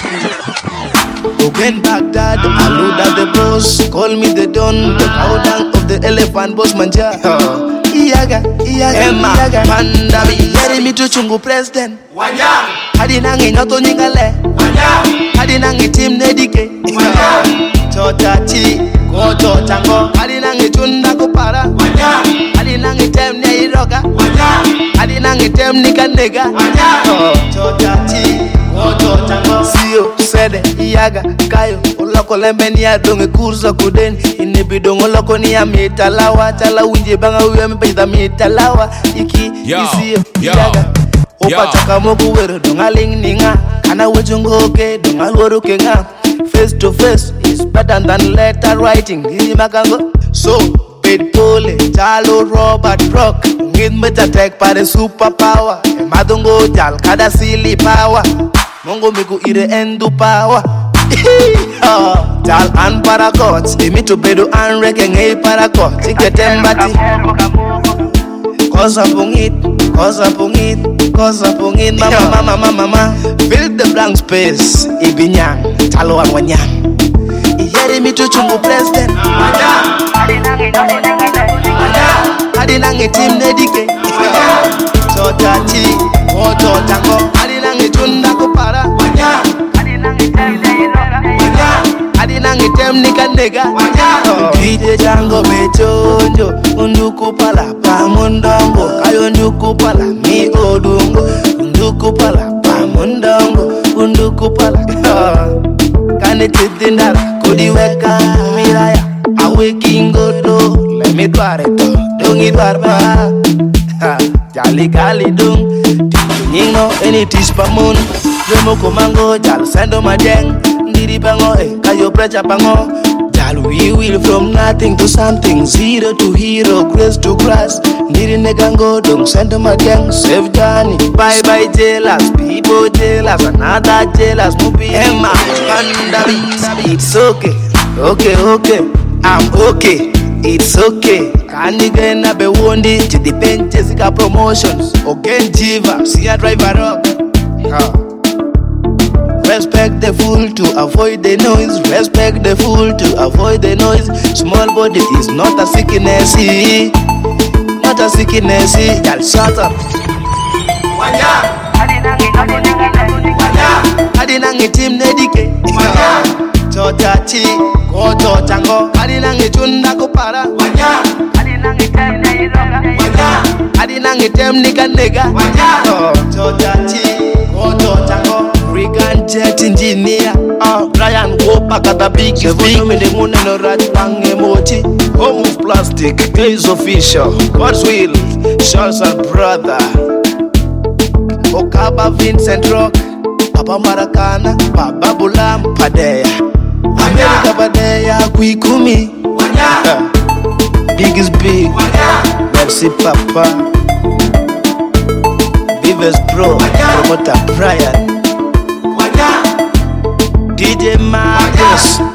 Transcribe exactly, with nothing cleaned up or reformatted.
Again Baghdad, Aluda the boss, call me the don, the cowdown of the elephant boss manja. Iyaga, iyaga, iyaga, panda bi yeri mi tu chungu president. Wanyang, hadi nangi nyoto nyingale. Wanyang, hadi nangi team nedike. Wanyang, chota chi, koto chango, hadi nangi chunda kupara. Wanyang, hadi nangi tem ne iroga. Wanyang, hadi nangi tem nikanega. Wanyang, chota chi, koto chango. Sio sede iyaga kayo oloko lembeni ya donge kurza kuden inibi dongo loko ni ya mitalawa tala unje banga uwe mpeza mitalawa iki isio iyaga opa chaka moku wero donga ling ninga kana wejungo ke donga loro kenga face to face is better than letter writing hii makango so Pitbull, Jalo, Robert Brock ngin meta tek pare superpower madongo jal kada silly power Mongo miku ire endu power. Tal an paragot, imi to bedo an reke ngei paragot. Tike tembati. Kosa pungit, kosa pungit, kosa pungit. Mama, mama, mama, mama. Fill the blank space. Ibinyang, talo an wanyang. Iyeri mi to chungu president. Wanyang. Adi nangi team nedike. Chota chi, koto tango. Adi nangi chunda kupara. Wanyang. Adi nangi tem nikanega. Kide jango bechonjo. Unduku pala pa mundongo. Kayo unduku pala mi odungo. Unduku pala pa mundongo. Unduku pala. Kane tidindara kudi weka miraya. Awe kingo do. Let me dware to. Dungi dwarba. Jali gali dung. Nyingo eni tispa moon. Remo komango jal sendo madeng. Ndiri bango eh kayo precha bango. Jal we will from nothing to something. Zero to hero, grace to grass. Ndiri negango dung sendo madeng. Save journey. Bye bye jealous. People jealous. Another jealous. Movie Emma. Panda beats. It's okay. Okay, okay. I'm okay. It's okay. Kanige na be wondi. Jidi pen Jessica promotions. Again Jiva. See a driver up. Huh. Respect the fool to avoid the noise. Respect the fool to avoid the noise. Small body is not a sickness. Not a sickness. Y'all shut up. Wanya. Adi nangi team nedike. Wanya. Chota chi, koto chango. Adi nangi chunda kupara. Wanya. Adi nangi tem neiroga. Wanya. Adi nangi tem nikanega. Wanya. Chota chi, koto chango. Regan jet engineer, uh, Brian Wopa got a big big me the moon no rat bang emoji. Home of plastic, Glaze official, God's will, Charles and brother. Okaba Vincent Rock, Papa Maracana, Papa Bulam Padea. America Padea, Kwikumi. Uh, big is big. Merci Papa. Vives Pro, Promoter Brian. D J Marcus.